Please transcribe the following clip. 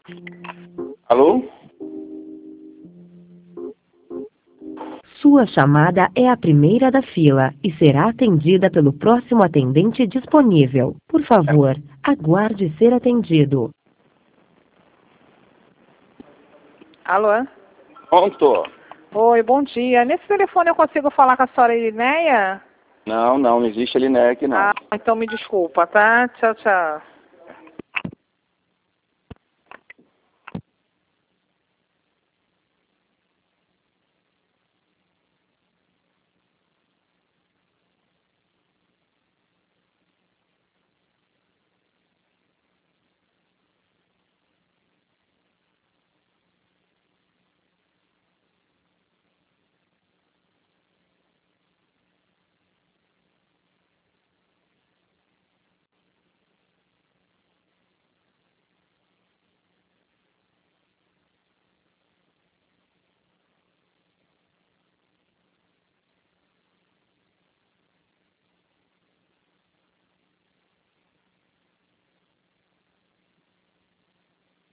Alô? Sua chamada é a primeira da fila e será atendida pelo próximo atendente disponível. Por favor, aguarde ser atendido. Alô? Pronto. Oi, bom dia. Nesse telefone eu consigo falar com a senhora Irineia? Não existe Liné aqui não. Ah, então me desculpa, tá? Tchau, tchau.